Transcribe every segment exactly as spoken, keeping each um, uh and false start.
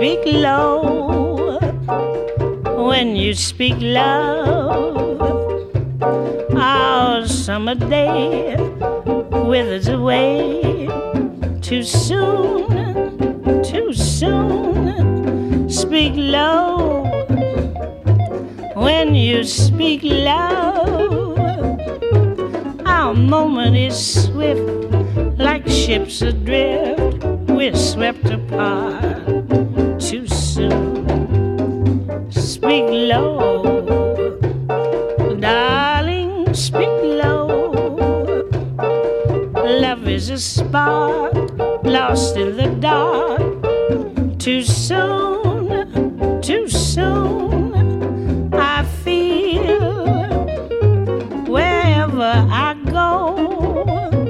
speak low, when you speak love, our summer day withers away too soon, too soon. Speak low, when you speak love, our moment is swift, like ships adrift, we're swept apart too soon. Speak low, darling, speak low. Love is a spark lost in the dark. Too soon, too soon. I feel wherever I go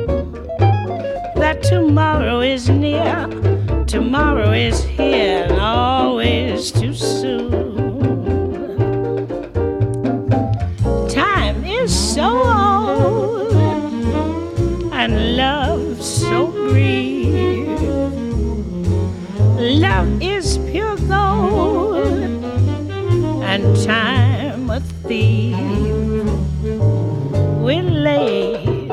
that tomorrow is near, tomorrow is here, and always too soon. Time is so old and love so brief. Love is pure gold and time a thief. We're late,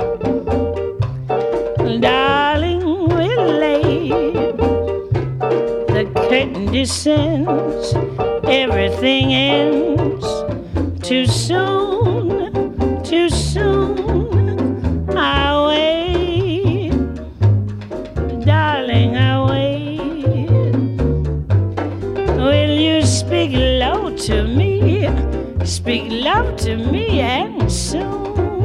darling, we're late. The curtain descends, everything ends too soon, too soon. I wait, darling, I wait. Will you speak low to me, speak love to me, and soon?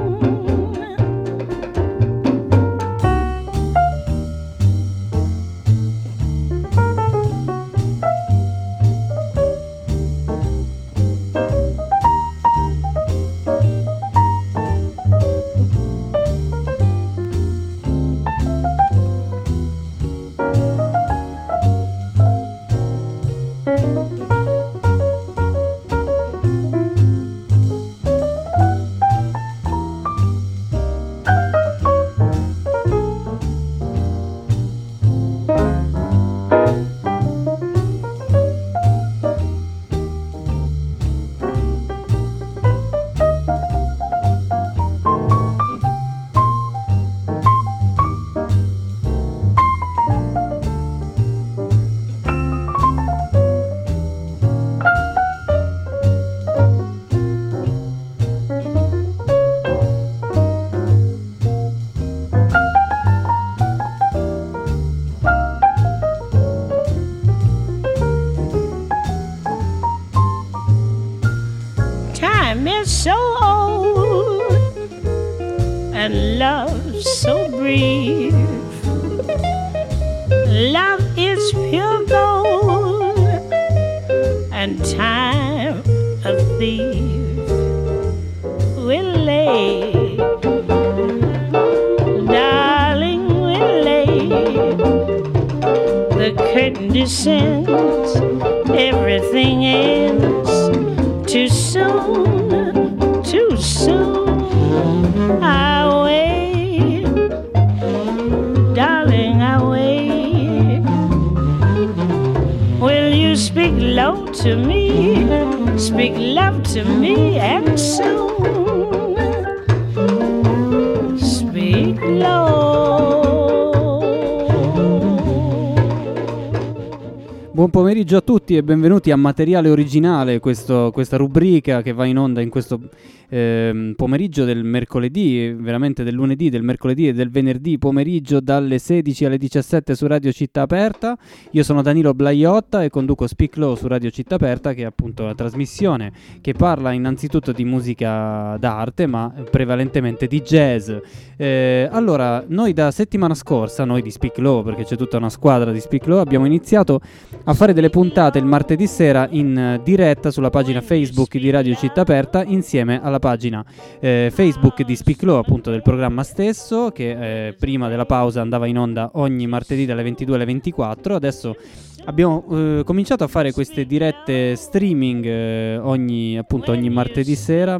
So old and love so brief. Love is pure gold and time a thief. We're late, darling, we're late. The curtain descends, everything ends too soon, too soon. I wait, darling, I wait. Will you speak low to me, speak love to me, and soon? Speak low. Buon pomeriggio a tutti e benvenuti a Materiale Originale, questo, questa rubrica che va in onda in questo eh, pomeriggio del mercoledì, veramente del lunedì, del mercoledì e del venerdì pomeriggio dalle sedici alle diciassette su Radio Città Aperta. Io sono Danilo Blaiotta e conduco Speak Low su Radio Città Aperta, che è appunto una trasmissione che parla innanzitutto di musica d'arte, ma prevalentemente di jazz. Eh, allora, noi da settimana scorsa, noi di Speak Low, perché c'è tutta una squadra di Speak Low, abbiamo iniziato a fare delle puntate il martedì sera in uh, diretta sulla pagina Facebook di Radio Città Aperta, insieme alla pagina eh, Facebook di Speak Low, appunto del programma stesso, che eh, prima della pausa andava in onda ogni martedì dalle ventidue alle ventiquattro. Adesso abbiamo eh, cominciato a fare queste dirette streaming eh, ogni, appunto, ogni martedì sera,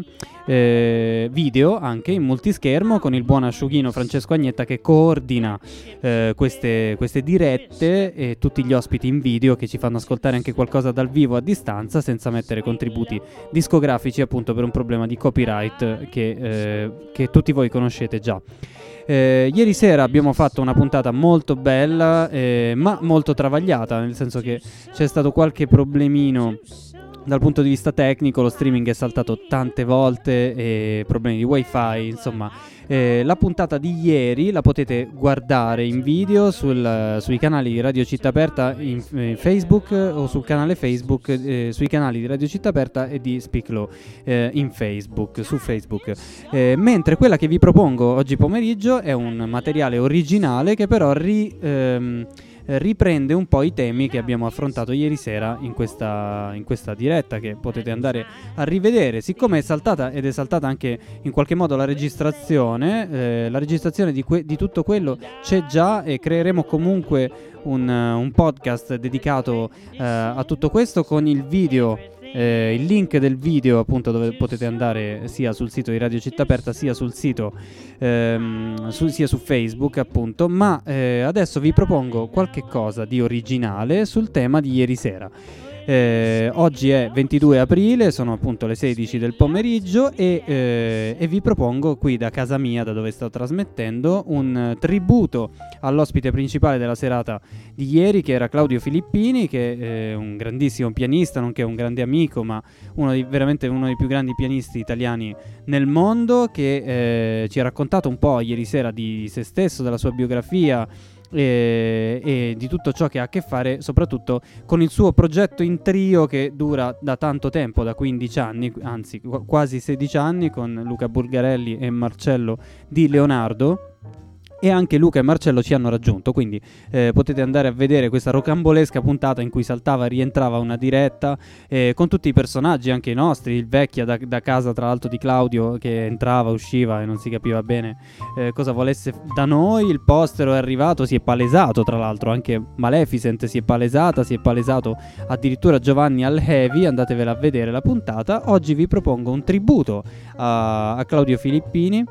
eh, video anche in multischermo, con il buon asciughino Francesco Agnetta che coordina eh, queste, queste dirette, e tutti gli ospiti in video che ci fanno ascoltare anche qualcosa dal vivo a distanza senza mettere contributi discografici, appunto per un problema di copyright che, eh, che tutti voi conoscete già. Eh, ieri sera abbiamo fatto una puntata molto bella, eh, ma molto travagliata, nel senso che c'è stato qualche problemino dal punto di vista tecnico, lo streaming è saltato tante volte, e problemi di wifi, insomma. Eh, la puntata di ieri la potete guardare in video sul, sui canali di Radio Città Aperta in, in Facebook, o sul canale Facebook, eh, sui canali di Radio Città Aperta e di Speak Low eh, in Facebook, su Facebook. Eh, mentre quella che vi propongo oggi pomeriggio è un materiale originale che però ri, ehm, riprende un po' i temi che abbiamo affrontato ieri sera in questa, in questa diretta, che potete andare a rivedere. Siccome è saltata, ed è saltata anche in qualche modo la registrazione, eh, la registrazione di, que- di tutto quello c'è già, e creeremo comunque un, uh, un podcast dedicato uh, a tutto questo, con il video, eh, il link del video, appunto, dove potete andare sia sul sito di Radio Città Aperta sia sul sito ehm, su, sia su Facebook, appunto. Ma eh, adesso vi propongo qualche cosa di originale sul tema di ieri sera. Eh, oggi è ventidue aprile, sono appunto le sedici del pomeriggio, e, eh, e vi propongo qui da casa mia, da dove sto trasmettendo, un tributo all'ospite principale della serata di ieri, che era Claudio Filippini, che è un grandissimo pianista, nonché un grande amico, ma uno di, veramente uno dei più grandi pianisti italiani nel mondo, che eh, ci ha raccontato un po' ieri sera di se stesso, della sua biografia, E, e di tutto ciò che ha a che fare soprattutto con il suo progetto in trio, che dura da tanto tempo, da quindici anni, anzi qu- quasi sedici anni, con Luca Bulgarelli e Marcello Di Leonardo. E anche Luca e Marcello ci hanno raggiunto, quindi eh, potete andare a vedere questa rocambolesca puntata in cui saltava e rientrava una diretta, eh, con tutti i personaggi, anche i nostri, il Vecchia da, da casa tra l'altro di Claudio, che entrava, usciva e non si capiva bene eh, cosa volesse da noi. Il postero è arrivato, si è palesato, tra l'altro anche Maleficent si è palesata, si è palesato addirittura Giovanni al Heavy, andatevela a vedere la puntata. Oggi vi propongo un tributo a, a Claudio Filippini,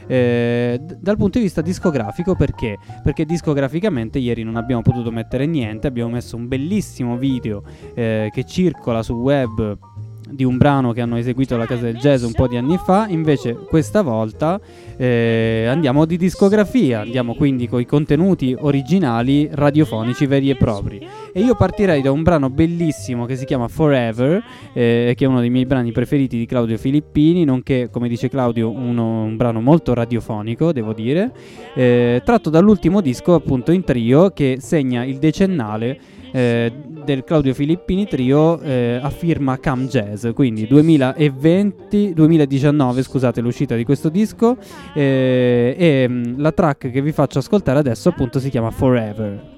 Eh, d- dal punto di vista discografico. Perché? Perché discograficamente ieri non abbiamo potuto mettere niente. Abbiamo messo un bellissimo video eh, che circola sul web, di un brano che hanno eseguito alla Casa del Jazz un po' di anni fa. Invece questa volta eh, andiamo di discografia, andiamo quindi con i contenuti originali radiofonici veri e propri. E io partirei da un brano bellissimo che si chiama Forever, eh, che è uno dei miei brani preferiti di Claudio Filippini, nonché, come dice Claudio, uno, un brano molto radiofonico, devo dire, eh, tratto dall'ultimo disco, appunto, in trio, che segna il decennale Eh, del Claudio Filippini Trio, eh, a firma Cam Jazz, quindi duemilaventi duemiladiciannove, scusate, l'uscita di questo disco, eh, e mh, la track che vi faccio ascoltare adesso, appunto, si chiama Forever.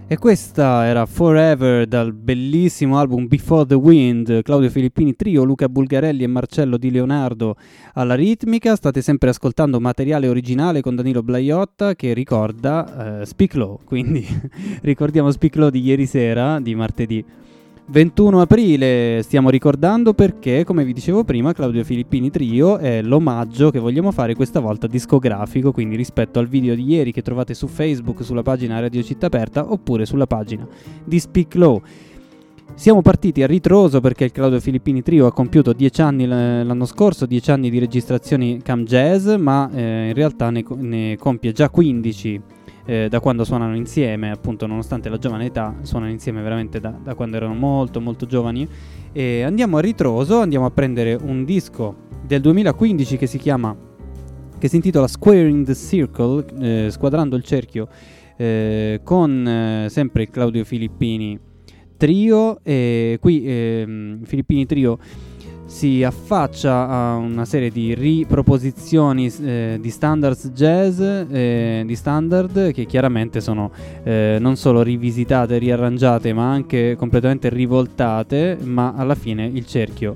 E questa era Forever dal bellissimo album Before the Wind, Claudio Filippini Trio, Luca Bulgarelli e Marcello Di Leonardo alla ritmica. State sempre ascoltando materiale originale con Danilo Blaiotta che ricorda uh, Speak Low, quindi ricordiamo Speak Low di ieri sera, di martedì ventuno aprile. Stiamo ricordando perché, come vi dicevo prima, Claudio Filippini Trio è l'omaggio che vogliamo fare questa volta discografico, quindi rispetto al video di ieri che trovate su Facebook, sulla pagina Radio Città Aperta, oppure sulla pagina di Speak Low. Siamo partiti a ritroso perché il Claudio Filippini Trio ha compiuto dieci anni l'anno scorso, dieci anni di registrazioni Cam Jazz, ma eh, in realtà ne, ne compie già quindici Eh, da quando suonano insieme, appunto, nonostante la giovane età, suonano insieme veramente da, da quando erano molto molto giovani. E andiamo a ritroso, andiamo a prendere un disco del duemilaquindici che si chiama, che si intitola Squaring the Circle, eh, squadrando il cerchio, eh, con eh, sempre il Claudio Filippini Trio. E qui eh, Filippini Trio si affaccia a una serie di riproposizioni eh, di standards jazz, eh, di standard che chiaramente sono eh, non solo rivisitate, riarrangiate, ma anche completamente rivoltate, ma alla fine il cerchio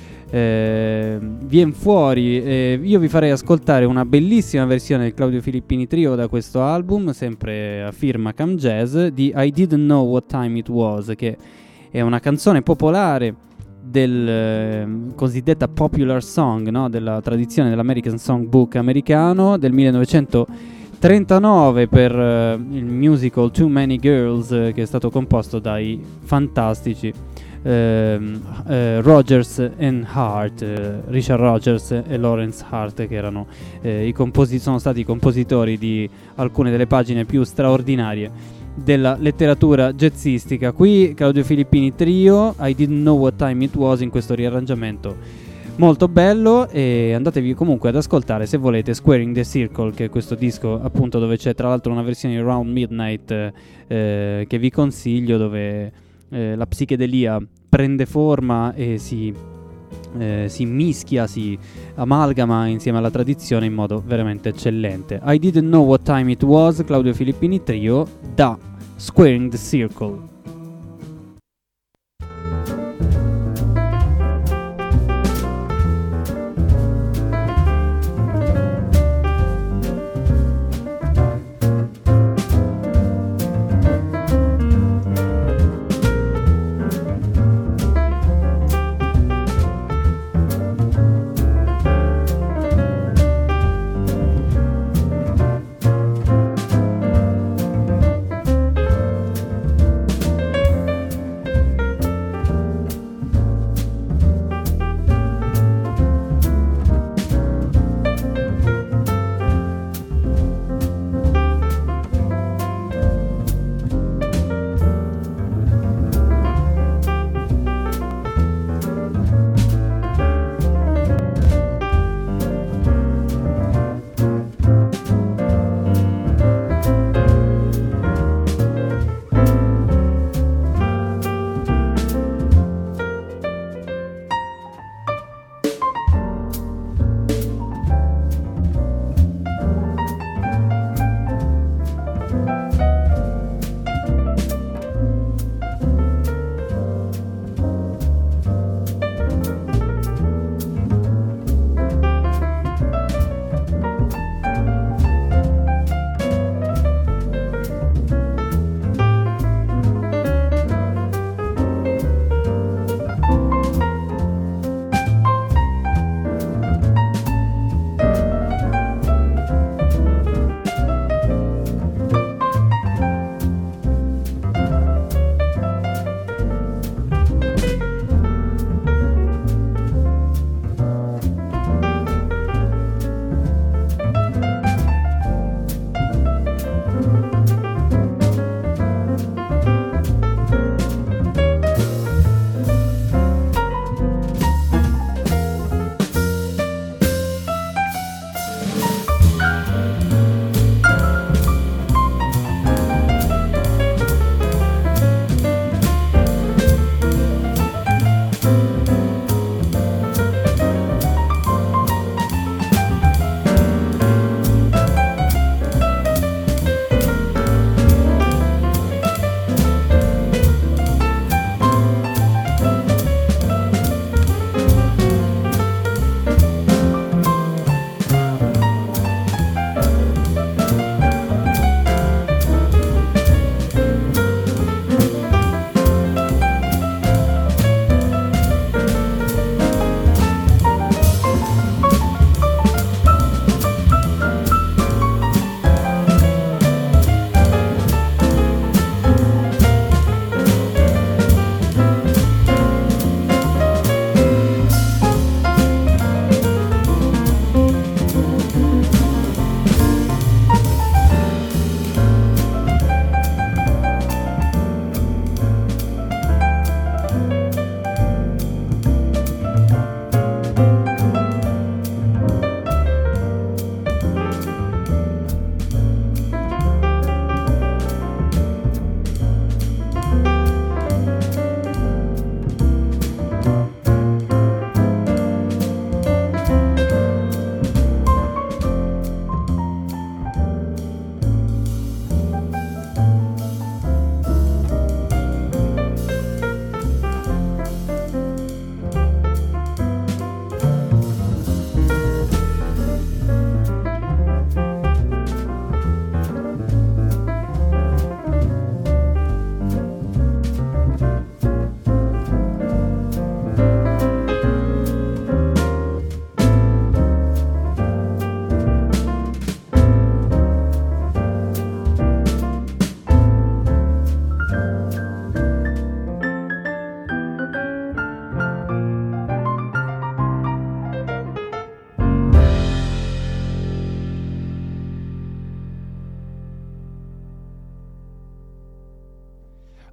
eh, viene fuori. Eh, io vi farei ascoltare una bellissima versione del Claudio Filippini Trio da questo album, sempre a firma Cam Jazz, di I Didn't Know What Time It Was, che è una canzone popolare del eh, cosiddetta popular song, no? Della tradizione dell'American Songbook americano del millenovecentotrentanove per eh, il musical Too Many Girls, eh, che è stato composto dai fantastici eh, eh, Rodgers and Hart, eh, Richard Rodgers e Lawrence Hart, che erano eh, i composi- sono stati i compositori di alcune delle pagine più straordinarie della letteratura jazzistica. Qui Claudio Filippini Trio, I Didn't Know What Time It Was, in questo riarrangiamento molto bello. E andatevi comunque ad ascoltare, se volete, Squaring the Circle, che è questo disco appunto dove c'è tra l'altro una versione di Around Midnight eh, che vi consiglio, dove eh, la psichedelia prende forma e si Eh, si mischia, si amalgama insieme alla tradizione in modo veramente eccellente. I Didn't Know What Time It Was, Claudio Filippini Trio, da Squaring the Circle.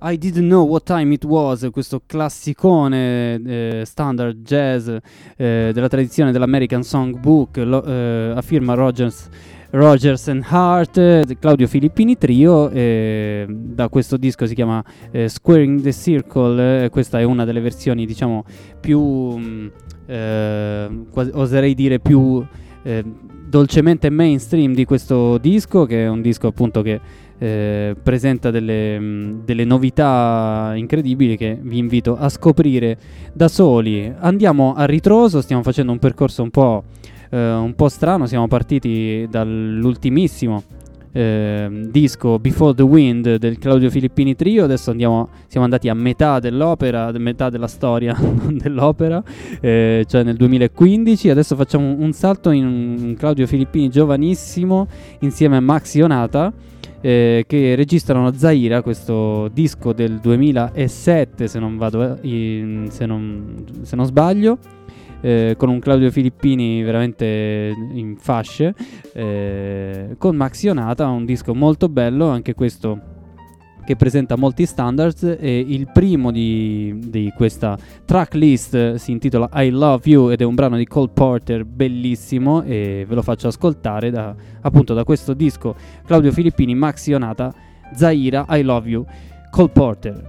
I Didn't Know What Time It Was, questo classicone eh, standard jazz eh, della tradizione dell'American Songbook, lo, eh, a firma Rogers, Rogers and Hart, eh, Claudio Filippini Trio, eh, da questo disco si chiama eh, Squaring the Circle, eh, questa è una delle versioni diciamo più, mh, eh, quasi, oserei dire più eh, dolcemente mainstream di questo disco, che è un disco appunto che Eh, presenta delle, mh, delle novità incredibili che vi invito a scoprire da soli. Andiamo a ritroso, stiamo facendo un percorso un po', eh, un po' strano, siamo partiti dall'ultimissimo eh, disco Before the Wind del Claudio Filippini Trio, adesso andiamo, siamo andati a metà dell'opera, metà della storia dell'opera, eh, cioè nel duemilaquindici, adesso facciamo un salto in un Claudio Filippini giovanissimo insieme a Max Ionata, Eh, che registrano Zaira, questo disco del duemilasette se non vado in, se, non, se non sbaglio, eh, con un Claudio Filippini veramente in fasce, eh, con Max Ionata, un disco molto bello anche questo, che presenta molti standards, e il primo di, di questa tracklist si intitola I Love You ed è un brano di Cole Porter bellissimo, e ve lo faccio ascoltare da, appunto da questo disco Claudio Filippini, Max Ionata, Zaira, I Love You, Cole Porter.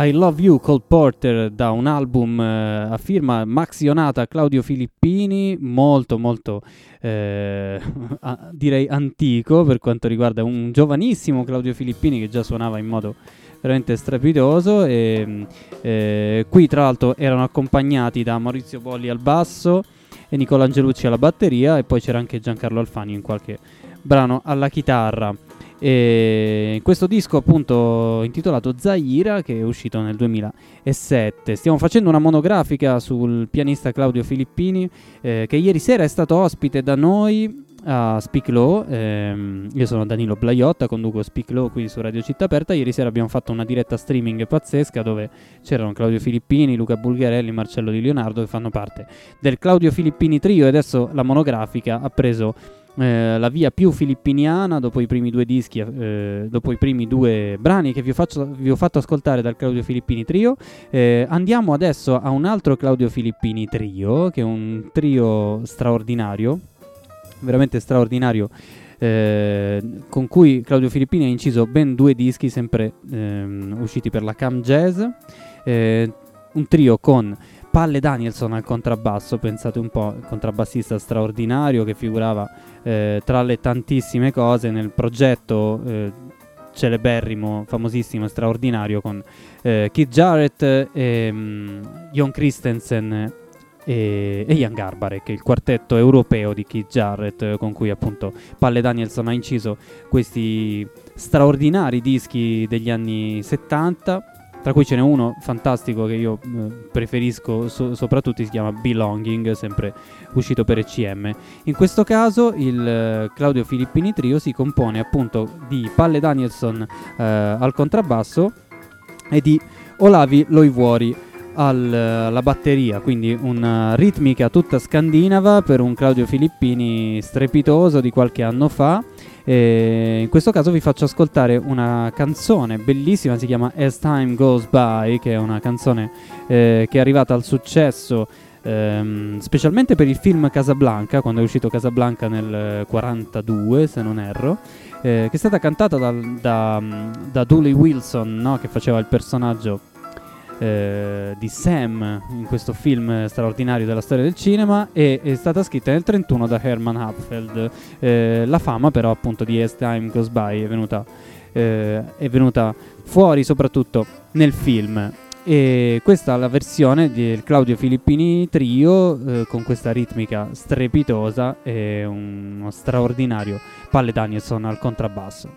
I Love You Cole Porter, da un album eh, a firma Max Ionata, Claudio Filippini, molto molto eh, a, direi antico per quanto riguarda un giovanissimo Claudio Filippini che già suonava in modo veramente strepitoso. E eh, qui tra l'altro erano accompagnati da Maurizio Bolli al basso e Nicola Angelucci alla batteria, e poi c'era anche Giancarlo Alfani in qualche brano alla chitarra. E questo disco appunto intitolato Zaira, che è uscito nel duemilasette. Stiamo facendo una monografica sul pianista Claudio Filippini, eh, che ieri sera è stato ospite da noi a Speak Low. ehm, io sono Danilo Blaiotta, conduco Speak Low qui su Radio Città Aperta. Ieri sera abbiamo fatto una diretta streaming pazzesca dove c'erano Claudio Filippini, Luca Bulgarelli, Marcello Di Leonardo, che fanno parte del Claudio Filippini Trio, e adesso la monografica ha preso Eh, la via più filippiniana dopo i primi due dischi, eh, dopo i primi due brani che vi ho, faccio, vi ho fatto ascoltare dal Claudio Filippini Trio. Eh, andiamo adesso a un altro Claudio Filippini Trio, che è un trio straordinario, veramente straordinario, eh, con cui Claudio Filippini ha inciso ben due dischi, sempre ehm, usciti per la Cam Jazz. Eh, un trio con Palle Danielson al contrabbasso, pensate un po', contrabbassista straordinario che figurava eh, tra le tantissime cose nel progetto eh, celeberrimo, famosissimo, straordinario con eh, Keith Jarrett, e um, Jon Christensen e, e Jan Garbarek, il quartetto europeo di Keith Jarrett, eh, con cui appunto Palle Danielson ha inciso questi straordinari dischi degli anni settanta. Tra cui ce n'è uno fantastico che io eh, preferisco so- soprattutto, si chiama Belonging, sempre uscito per E C M. In questo caso il eh, Claudio Filippini Trio si compone appunto di Palle Danielson eh, al contrabbasso e di Olavi Loivuori al, alla batteria, quindi una ritmica tutta scandinava per un Claudio Filippini strepitoso di qualche anno fa. E in questo caso vi faccio ascoltare una canzone bellissima, si chiama As Time Goes By, che è una canzone eh, che è arrivata al successo ehm, specialmente per il film Casablanca, quando è uscito Casablanca nel quarantadue, se non erro, eh, che è stata cantata da, da, da Dooley Wilson, no? Che faceva il personaggio Eh, di Sam in questo film straordinario della storia del cinema, e è stata scritta nel trentuno da Herman Hapfeld. Eh, la fama però appunto di As Time Goes By è venuta, eh, è venuta fuori soprattutto nel film, e questa è la versione del Claudio Filippini Trio eh, con questa ritmica strepitosa e uno straordinario Palle Danielson al contrabbasso.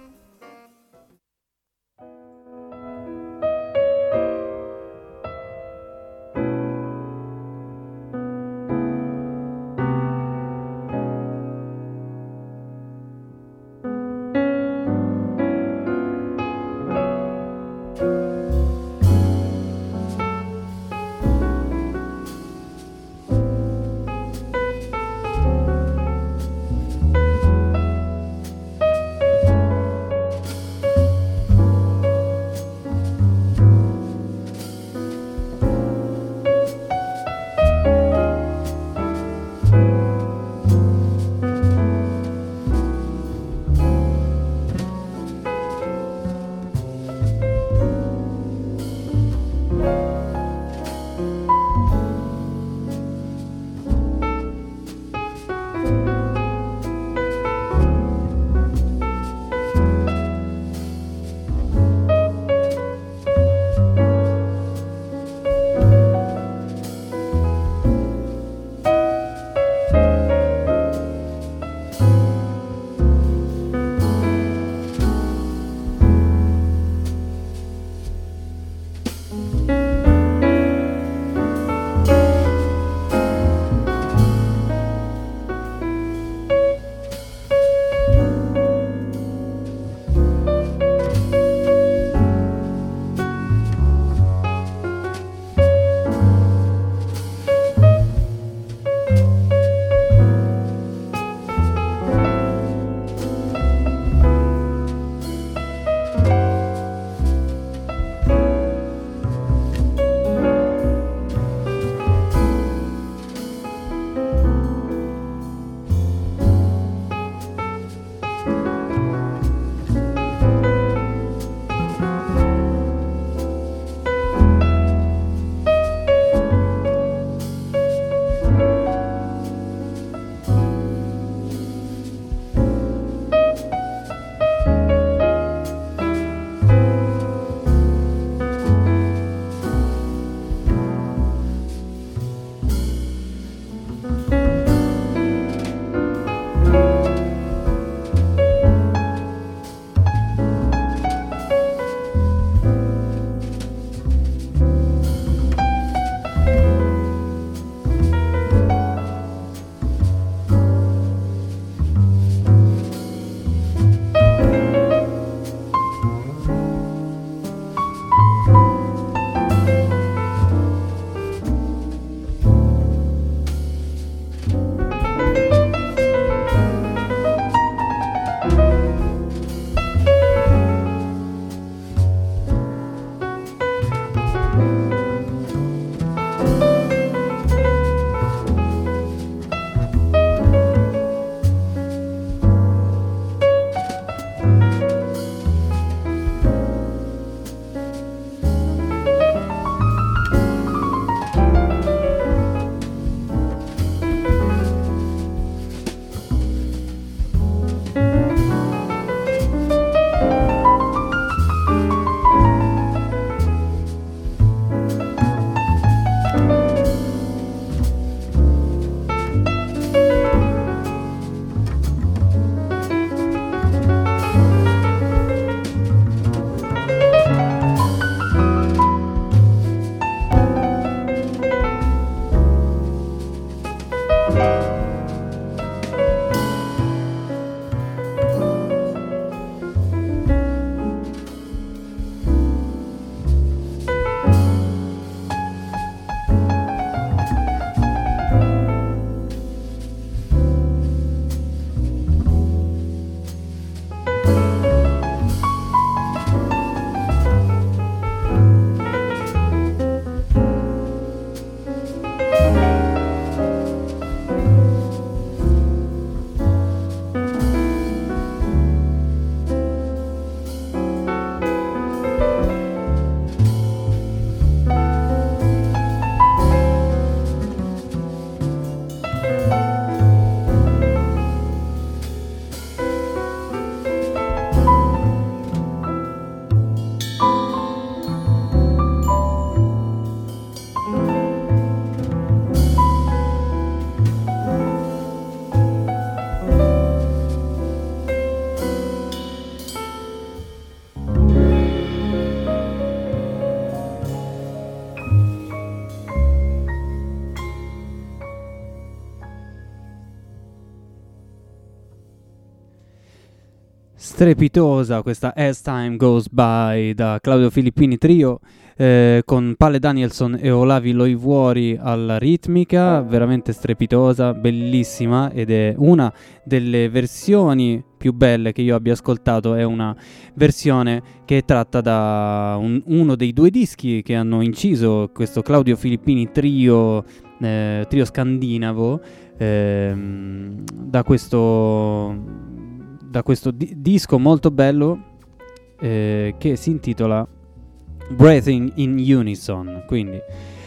strepitosa questa As Time Goes By da Claudio Filippini Trio, eh, con Pale Danielson e Olavi Loivuori alla ritmica, veramente strepitosa, bellissima, ed è una delle versioni più belle che io abbia ascoltato. È una versione che è tratta da un, uno dei due dischi che hanno inciso questo Claudio Filippini Trio, eh, trio scandinavo, ehm, da questo da questo di- disco molto bello, eh, che si intitola Breathing in Unison. Quindi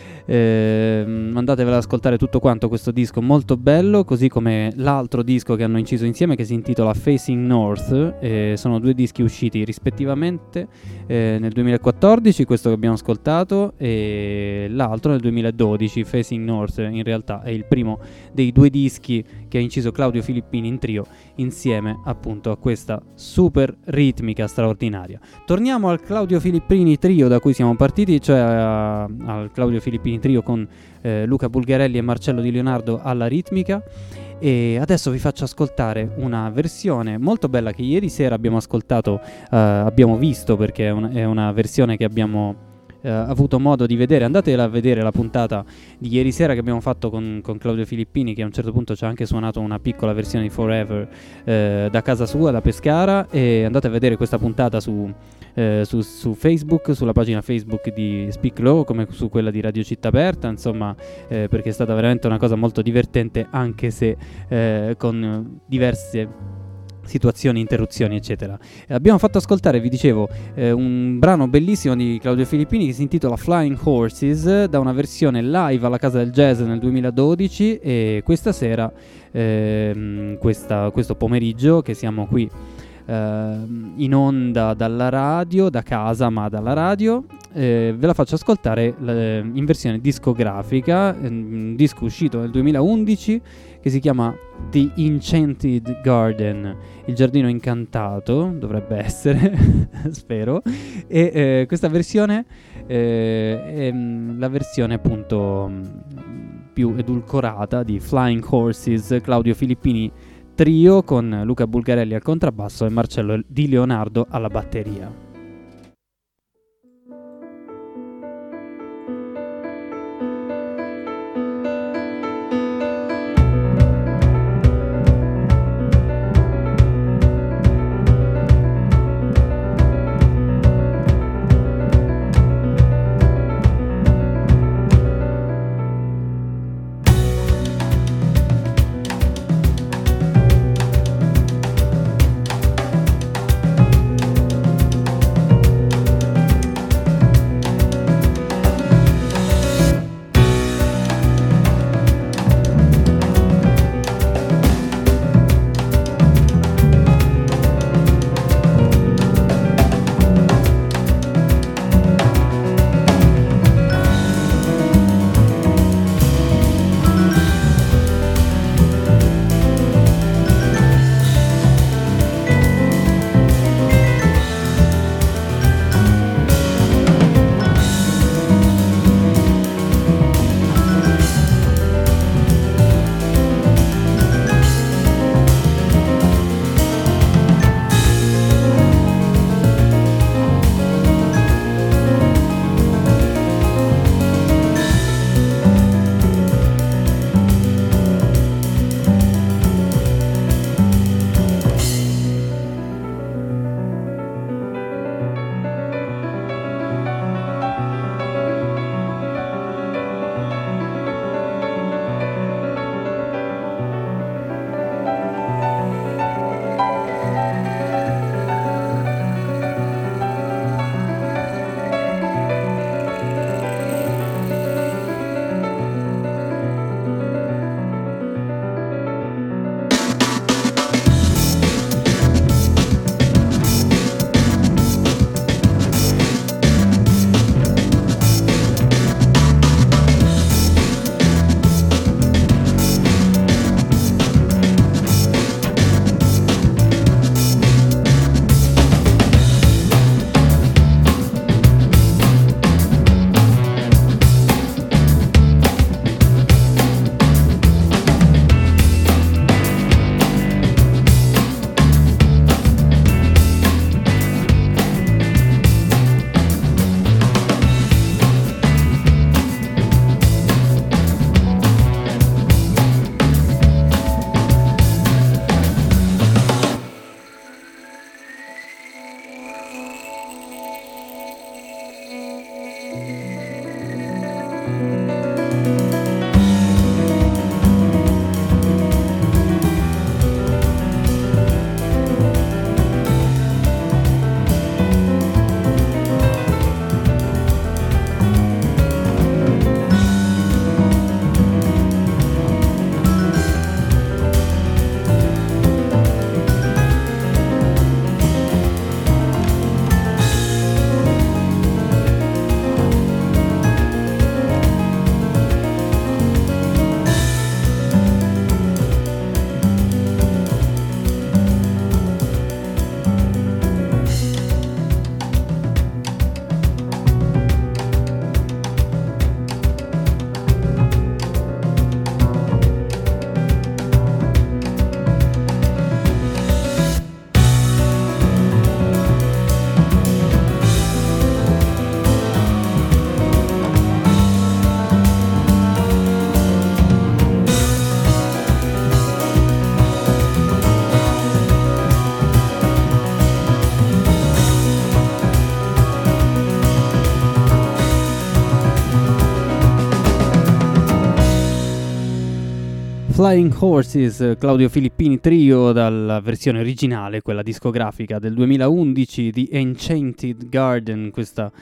ehm, andatevela ad ascoltare tutto quanto questo disco molto bello, così come l'altro disco che hanno inciso insieme che si intitola Facing North. Eh, sono due dischi usciti rispettivamente eh, nel duemilaquattordici, questo che abbiamo ascoltato, e l'altro nel duemiladodici. Facing North in realtà è il primo dei due dischi che ha inciso Claudio Filippini in trio insieme appunto a questa super ritmica straordinaria. Torniamo al Claudio Filippini Trio da cui siamo partiti, cioè a, al Claudio Filippini Trio con eh, Luca Bulgarelli e Marcello Di Leonardo alla ritmica, e adesso vi faccio ascoltare una versione molto bella che ieri sera abbiamo ascoltato, eh, abbiamo visto, perché è, un, è una versione che abbiamo Uh, avuto modo di vedere. Andatela a vedere la puntata di ieri sera che abbiamo fatto con, con Claudio Filippini, che a un certo punto ci ha anche suonato una piccola versione di Forever uh, da casa sua, da Pescara, e andate a vedere questa puntata su, uh, su, su Facebook, sulla pagina Facebook di Speak Low, come su quella di Radio Città Aperta, insomma, uh, perché è stata veramente una cosa molto divertente, anche se uh, con diverse situazioni, interruzioni, eccetera. Eh, abbiamo fatto ascoltare, vi dicevo, eh, un brano bellissimo di Claudio Filippini che si intitola Flying Horses, da una versione live alla Casa del Jazz nel duemiladodici, e questa sera, ehm, questa, questo pomeriggio che siamo qui eh, in onda dalla radio, da casa ma dalla radio, eh, ve la faccio ascoltare eh, in versione discografica, eh, un disco uscito nel duemilaundici che si chiama The Enchanted Garden, il giardino incantato dovrebbe essere, spero, e eh, questa versione eh, è mh, la versione appunto mh, più edulcorata di Flying Horses, Claudio Filippini Trio, con Luca Bulgarelli al contrabbasso e Marcello Di Leonardo alla batteria. Flying Horses, Claudio Filippini Trio, dalla versione originale, quella discografica del duemilaundici di Enchanted Garden, questa,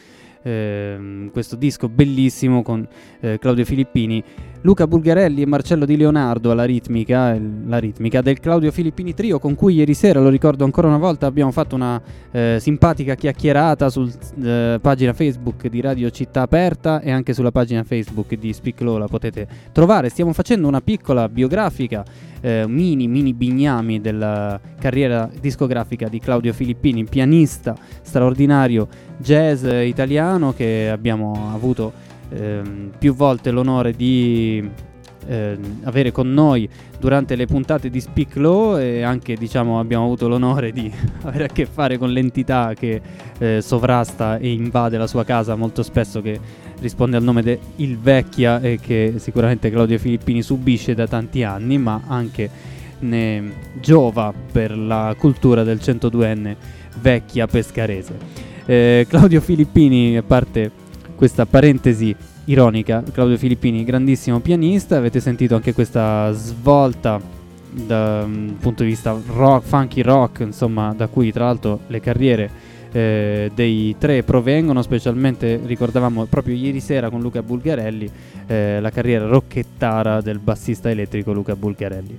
eh, questo disco bellissimo con eh, Claudio Filippini, Luca Bulgarelli e Marcello Di Leonardo alla ritmica, il, la ritmica del Claudio Filippini Trio, con cui ieri sera, lo ricordo ancora una volta, abbiamo fatto una eh, simpatica chiacchierata sul eh, pagina Facebook di Radio Città Aperta e anche sulla pagina Facebook di Speak Low, la potete trovare. Stiamo facendo una piccola biografica, eh, mini mini bignami della carriera discografica di Claudio Filippini, pianista straordinario jazz italiano che abbiamo avuto Eh, più volte l'onore di eh, avere con noi durante le puntate di Speak Low, e anche, diciamo, abbiamo avuto l'onore di avere a che fare con l'entità che eh, sovrasta e invade la sua casa molto spesso, che risponde al nome de Il Vecchia e che sicuramente Claudio Filippini subisce da tanti anni, ma anche ne giova per la cultura del centoduenne Vecchia pescarese. eh, Claudio Filippini, a parte questa parentesi ironica, Claudio Filippini, grandissimo pianista, avete sentito anche questa svolta dal um, punto di vista rock, funky rock, insomma, da cui tra l'altro le carriere eh, dei tre provengono, specialmente ricordavamo proprio ieri sera con Luca Bulgarelli eh, la carriera rocchettara del bassista elettrico Luca Bulgarelli.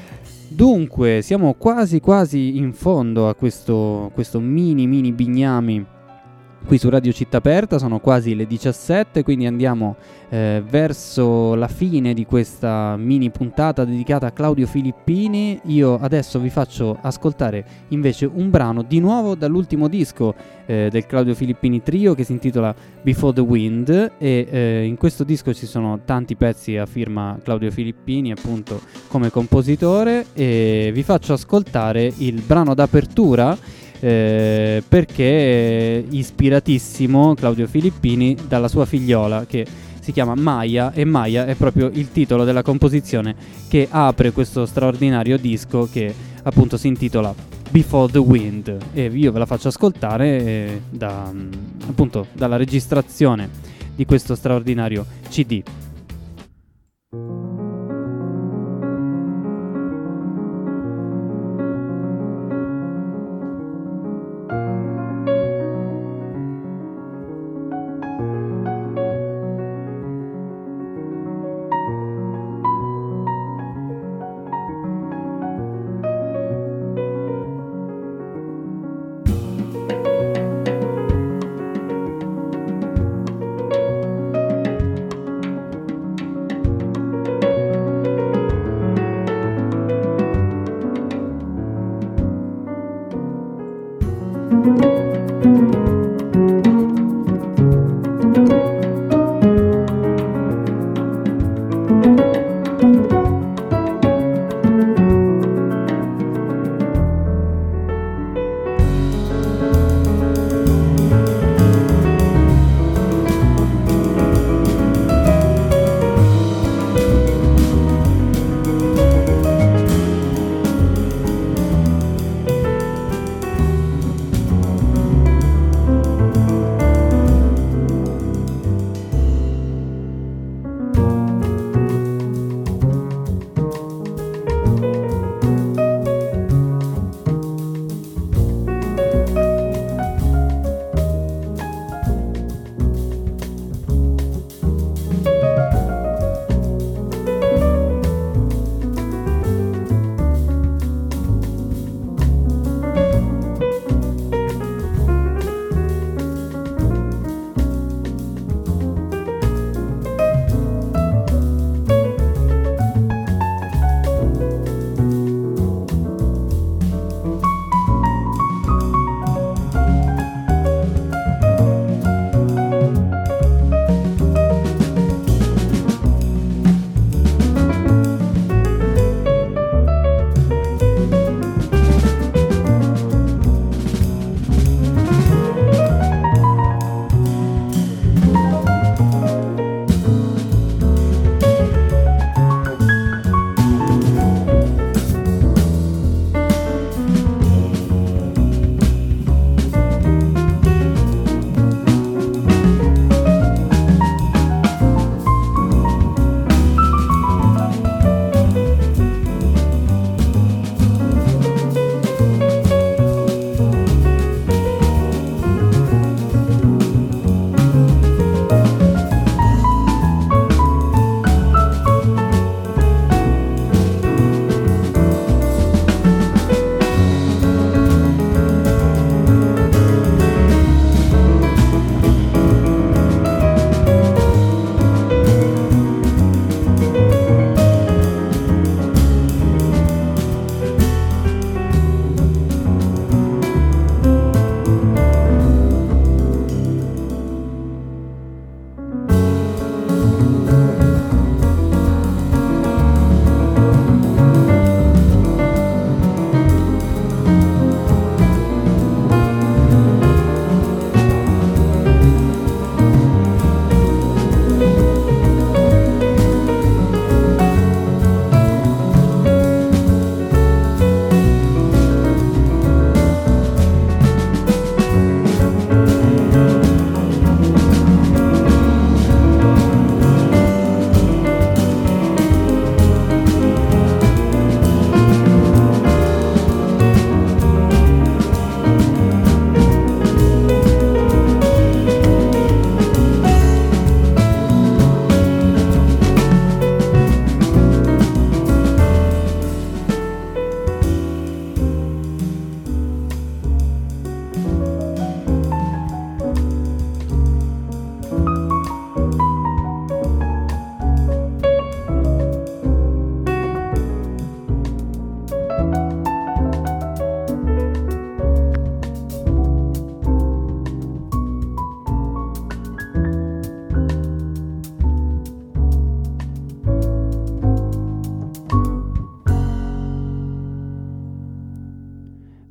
Dunque, siamo quasi quasi in fondo a questo, questo mini mini bignami qui su Radio Città Aperta, sono quasi le diciassette, quindi andiamo eh, verso la fine di questa mini puntata dedicata a Claudio Filippini. Io adesso vi faccio ascoltare invece un brano di nuovo dall'ultimo disco eh, del Claudio Filippini Trio, che si intitola Before the Wind, e eh, in questo disco ci sono tanti pezzi a firma Claudio Filippini, appunto, come compositore, e vi faccio ascoltare il brano d'apertura Eh, perché è ispiratissimo Claudio Filippini dalla sua figliola, che si chiama Maya, e Maya è proprio il titolo della composizione che apre questo straordinario disco, che appunto si intitola Before the Wind, e io ve la faccio ascoltare eh, da, appunto dalla registrazione di questo straordinario C D.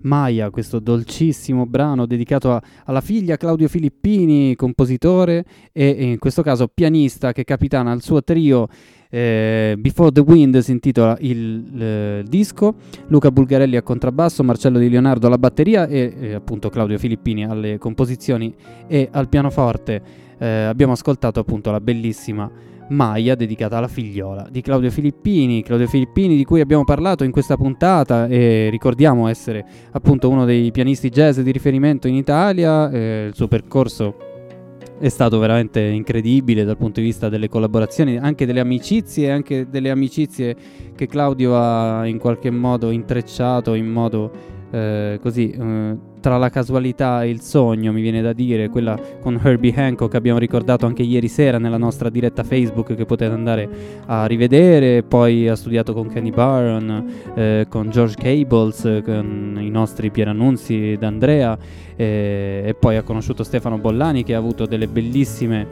Maya, questo dolcissimo brano dedicato a, alla figlia Claudio Filippini, compositore e in questo caso pianista che capitana il suo trio. eh, Before the Wind si intitola il eh, disco, Luca Bulgarelli a contrabbasso, Marcello Di Leonardo alla batteria e eh, appunto Claudio Filippini alle composizioni e al pianoforte. Eh, abbiamo ascoltato appunto la bellissima Maya, dedicata alla figliola di Claudio Filippini, Claudio Filippini di cui abbiamo parlato in questa puntata e ricordiamo essere appunto uno dei pianisti jazz di riferimento in Italia. Eh, il suo percorso è stato veramente incredibile dal punto di vista delle collaborazioni, anche delle amicizie, anche delle amicizie che Claudio ha in qualche modo intrecciato in modo eh, così eh, tra la casualità e il sogno, mi viene da dire, quella con Herbie Hancock abbiamo ricordato anche ieri sera nella nostra diretta Facebook che potete andare a rivedere. Poi ha studiato con Kenny Barron, eh, con George Cables, con i nostri Pierannunzi d'Andrea, eh, e poi ha conosciuto Stefano Bollani che ha avuto delle bellissime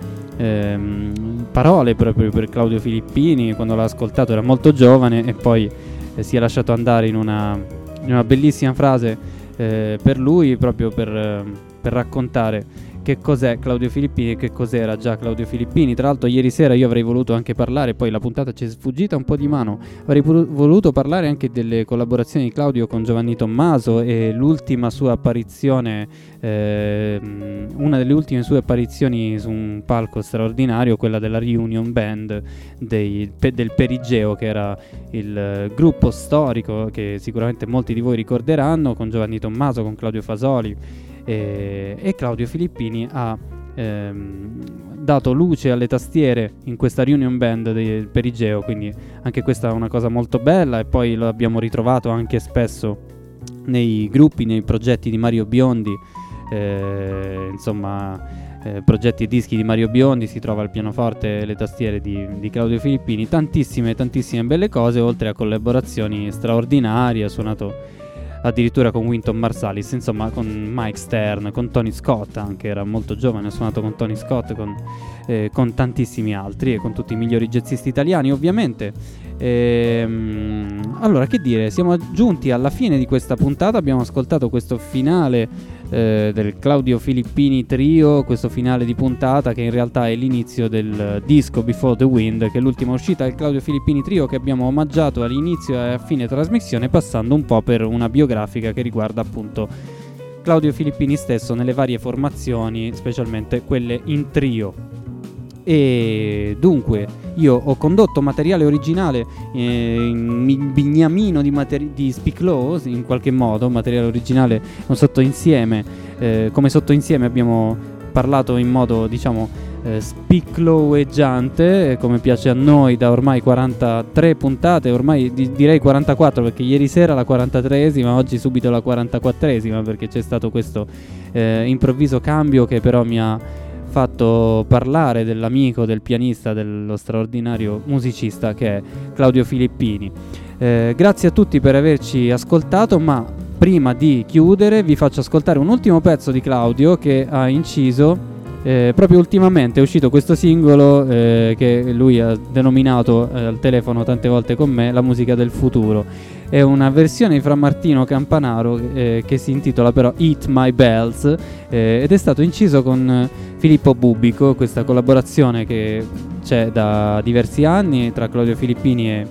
ehm, parole proprio per Claudio Filippini. Quando l'ha ascoltato era molto giovane e poi eh, si è lasciato andare in una, in una bellissima frase Eh, per lui, proprio per, eh, per raccontare che cos'è Claudio Filippini e che cos'era già Claudio Filippini. Tra l'altro ieri sera io avrei voluto anche parlare, poi la puntata ci è sfuggita un po' di mano, avrei pur- voluto parlare anche delle collaborazioni di Claudio con Giovanni Tommaso e l'ultima sua apparizione, eh, una delle ultime sue apparizioni su un palco straordinario, quella della Reunion Band dei, pe- del Perigeo, che era il eh, gruppo storico che sicuramente molti di voi ricorderanno, con Giovanni Tommaso, con Claudio Fasoli. E, e Claudio Filippini ha ehm, dato luce alle tastiere in questa Reunion Band del Perigeo, quindi anche questa è una cosa molto bella. E poi lo abbiamo ritrovato anche spesso nei gruppi, nei progetti di Mario Biondi, eh, insomma eh, progetti e dischi di Mario Biondi, si trova il pianoforte e le tastiere di, di Claudio Filippini. Tantissime tantissime belle cose, oltre a collaborazioni straordinarie. Ha suonato addirittura con Wynton Marsalis, insomma con Mike Stern, con Tony Scott, anche era molto giovane, ha suonato con Tony Scott, con, eh, con tantissimi altri e con tutti i migliori jazzisti italiani ovviamente. Ehm, allora, che dire, siamo giunti alla fine di questa puntata, abbiamo ascoltato questo finale eh, del Claudio Filippini Trio, questo finale di puntata che in realtà è l'inizio del disco Before the Wind, che è l'ultima uscita del Claudio Filippini Trio, che abbiamo omaggiato all'inizio e a fine trasmissione, passando un po' per una biografica che riguarda appunto Claudio Filippini stesso nelle varie formazioni, specialmente quelle in trio. E dunque io ho condotto materiale originale eh, in bignamino di, materi- di Speak Low, in qualche modo materiale originale, un sottoinsieme, eh, come sottoinsieme abbiamo parlato in modo diciamo eh, Speak Loweggiante, eh, come piace a noi da ormai quarantatré puntate, ormai di- direi quarantaquattro, perché ieri sera la quarantatreesima, oggi subito la quarantaquattresima, perché c'è stato questo eh, improvviso cambio che però mi ha fatto parlare dell'amico, del pianista, dello straordinario musicista che è Claudio Filippini. Eh, grazie a tutti per averci ascoltato, ma prima di chiudere vi faccio ascoltare un ultimo pezzo di Claudio che ha inciso eh, proprio ultimamente. È uscito questo singolo eh, che lui ha denominato eh, al telefono tante volte con me La musica del futuro. È una versione di Fra Martino Campanaro eh, che si intitola però Eat My Bells eh, ed è stato inciso con eh, Filippo Bubbico, questa collaborazione che c'è da diversi anni tra Claudio Filippini e,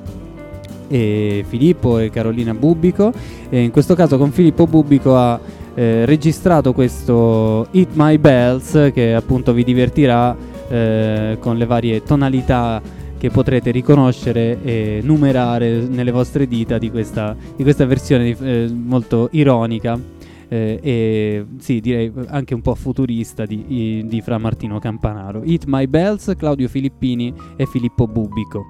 e Filippo e Carolina Bubbico. E in questo caso con Filippo Bubbico ha eh, registrato questo Eat My Bells, che appunto vi divertirà eh, con le varie tonalità che potrete riconoscere e numerare nelle vostre dita di questa, di questa versione eh, molto ironica eh, e sì, direi anche un po' futurista di, di Fra Martino Campanaro. Eat My Bells, Claudio Filippini e Filippo Bubbico.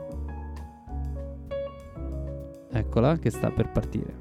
Eccola che sta per partire.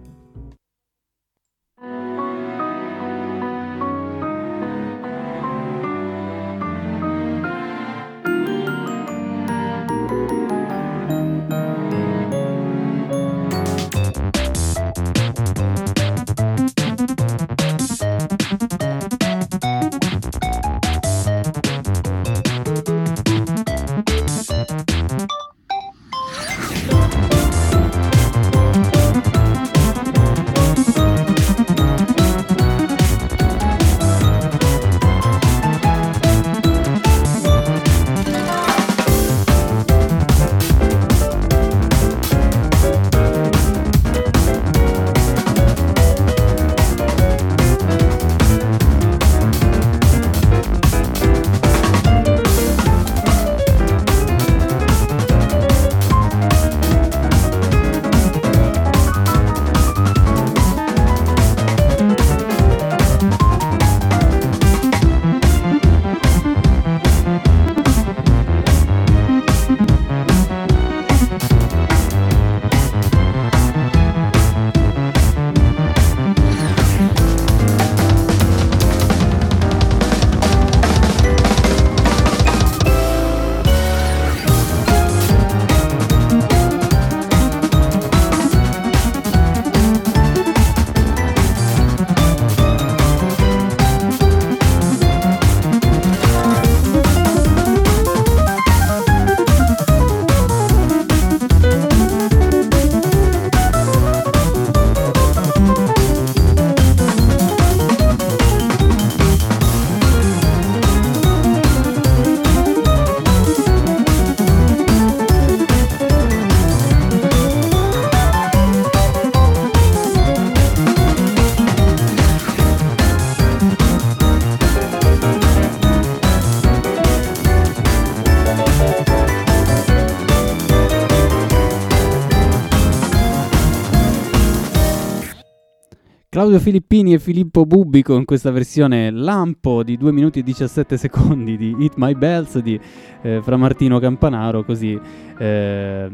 Claudio Filippini e Filippo Bubbico in questa versione lampo di due minuti e diciassette secondi di Hit My Bells di eh, Fra Martino Campanaro, così eh,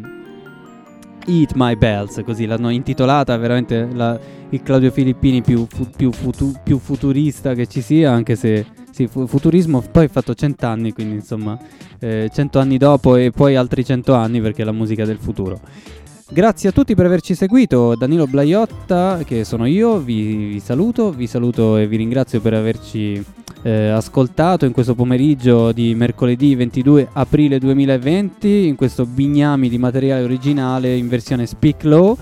Hit My Bells, così l'hanno intitolata, veramente la, il Claudio Filippini più, fu, più, futu, più futurista che ci sia, anche se sì, fu, futurismo poi fatto cent'anni, quindi insomma eh, cento anni dopo e poi altri cento anni perché è la musica del futuro. Grazie a tutti per averci seguito. Danilo Blaiotta, che sono io, vi, vi saluto, vi saluto e vi ringrazio per averci eh, ascoltato in questo pomeriggio di mercoledì ventidue aprile duemilaventi, in questo bignami di materiale originale in versione Speak Low.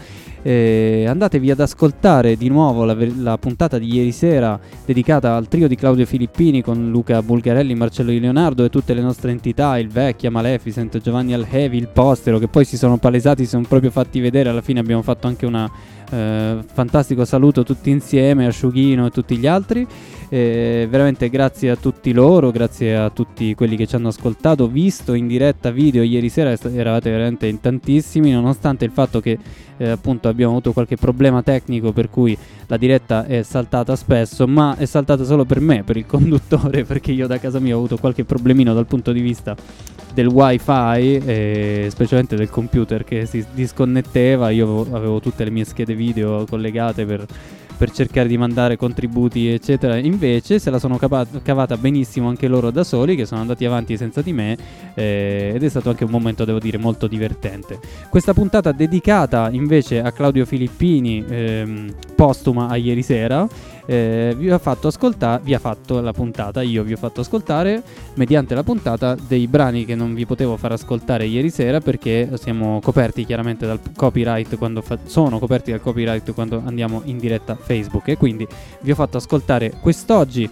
Eh, andatevi ad ascoltare di nuovo la, la puntata di ieri sera dedicata al trio di Claudio Filippini con Luca Bulgarelli, Marcello Di Leonardo e tutte le nostre entità, il Vecchia, Maleficent, Giovanni Alhevi, il Postero, che poi si sono palesati, si sono proprio fatti vedere. Alla fine abbiamo fatto anche un eh, fantastico saluto tutti insieme, Asciughino e tutti gli altri. Eh, veramente grazie a tutti loro, grazie a tutti quelli che ci hanno ascoltato, visto in diretta video ieri sera. Eravate veramente in tantissimi, nonostante il fatto che eh, appunto abbiamo avuto qualche problema tecnico per cui la diretta è saltata spesso, ma è saltata solo per me, per il conduttore, perché io da casa mia ho avuto qualche problemino dal punto di vista del wifi, eh, specialmente del computer che si disconnetteva. Io avevo tutte le mie schede video collegate per per cercare di mandare contributi eccetera, invece se la sono cavata, cavata benissimo anche loro da soli, che sono andati avanti senza di me, eh, ed è stato anche un momento, devo dire, molto divertente. Questa puntata dedicata invece a Claudio Filippini, ehm, postuma a ieri sera, eh, vi ha fatto ascoltare, vi ha fatto la puntata, io vi ho fatto ascoltare mediante la puntata dei brani che non vi potevo far ascoltare ieri sera perché siamo coperti chiaramente dal copyright quando fa- sono coperti dal copyright quando andiamo in diretta Facebook, e quindi vi ho fatto ascoltare quest'oggi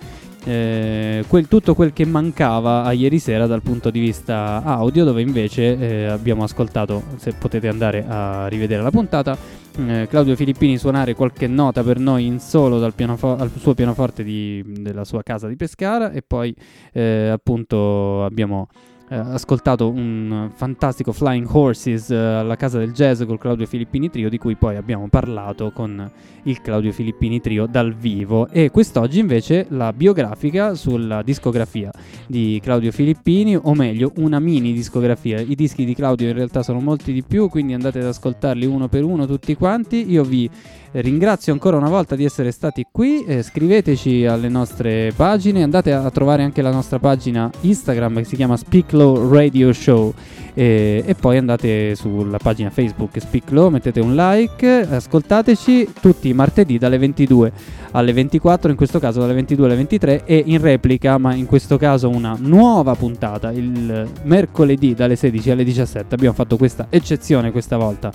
eh, quel, tutto quel che mancava a ieri sera dal punto di vista audio, dove invece eh, abbiamo ascoltato, se potete andare a rivedere la puntata, eh, Claudio Filippini suonare qualche nota per noi in solo dal pianofo- al suo pianoforte di, della sua casa di Pescara, e poi eh, appunto abbiamo Eh, ascoltato un fantastico Flying Horses eh, alla Casa del Jazz col Claudio Filippini Trio, di cui poi abbiamo parlato con il Claudio Filippini Trio dal vivo. E quest'oggi invece la biografica sulla discografia di Claudio Filippini, o meglio una mini discografia. I dischi di Claudio in realtà sono molti di più, quindi andate ad ascoltarli uno per uno tutti quanti. Io vi ringrazio ancora una volta di essere stati qui, eh, scriveteci alle nostre pagine, andate a trovare anche la nostra pagina Instagram che si chiama Speak Low Radio Show, eh, e poi andate sulla pagina Facebook Speak Low, mettete un like, ascoltateci tutti i martedì dalle ventidue alle ventiquattro, in questo caso dalle ventidue alle ventitré, e in replica, ma in questo caso una nuova puntata il mercoledì dalle sedici alle diciassette. Abbiamo fatto questa eccezione questa volta.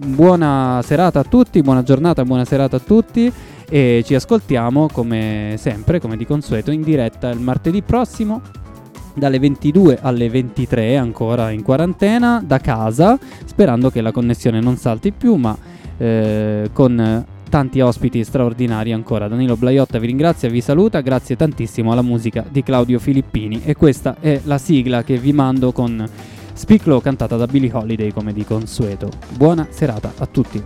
Buona serata a tutti, buona giornata, buona serata a tutti, e ci ascoltiamo come sempre, come di consueto, in diretta il martedì prossimo dalle ventidue alle ventitré, ancora in quarantena da casa, sperando che la connessione non salti più, ma eh, con tanti ospiti straordinari ancora. Danilo Blaiotta vi ringrazia, vi saluta, grazie tantissimo alla musica di Claudio Filippini, e questa è la sigla che vi mando con Speak Low, cantata da Billie Holiday come di consueto. Buona serata a tutti.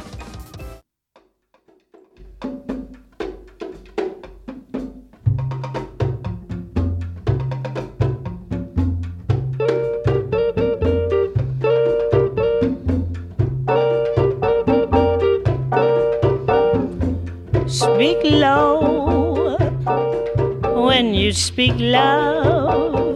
Speak low when you speak love.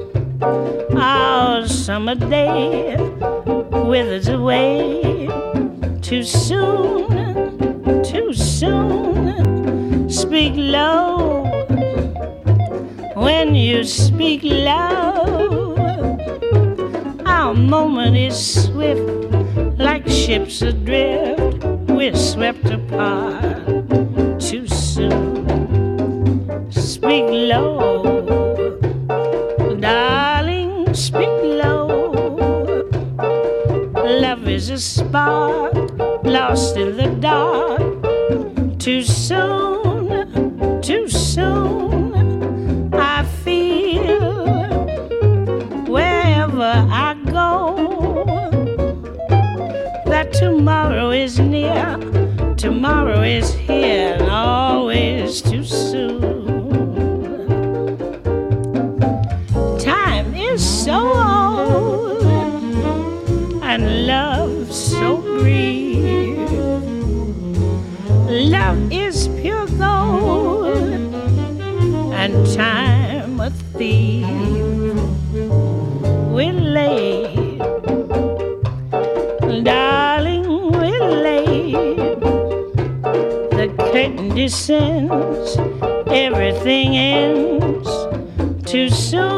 Our summer day withers away too soon, too soon. Speak low when you speak love. Our moment is swift like ships adrift. We're swept apart too soon. Speak low, darling, speak low. Love is a spark lost in the dark. Too soon, too soon. I feel wherever I go that tomorrow is near. tomorrow is here and always too soon. Time is so old and love so brief. Love is pure gold and time a thief. We're late, darling, we're late. The curtain descends, everything ends too soon.